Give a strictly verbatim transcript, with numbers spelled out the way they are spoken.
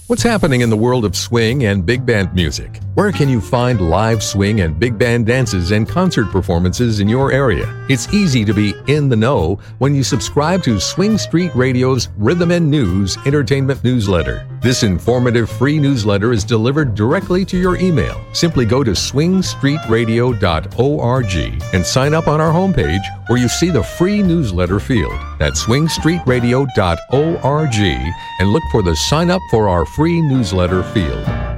What's happening in the world of swing and big band music? Where can you find live swing and big band dances and concert performances in your area? It's easy to be in the know when you subscribe to Swing Street Radio's Rhythm and News Entertainment Newsletter. This informative free newsletter is delivered directly to your email. Simply go to swing street radio dot org and sign up on our homepage where you see the free newsletter field. That's swing street radio dot org and look for the sign up for our free newsletter field.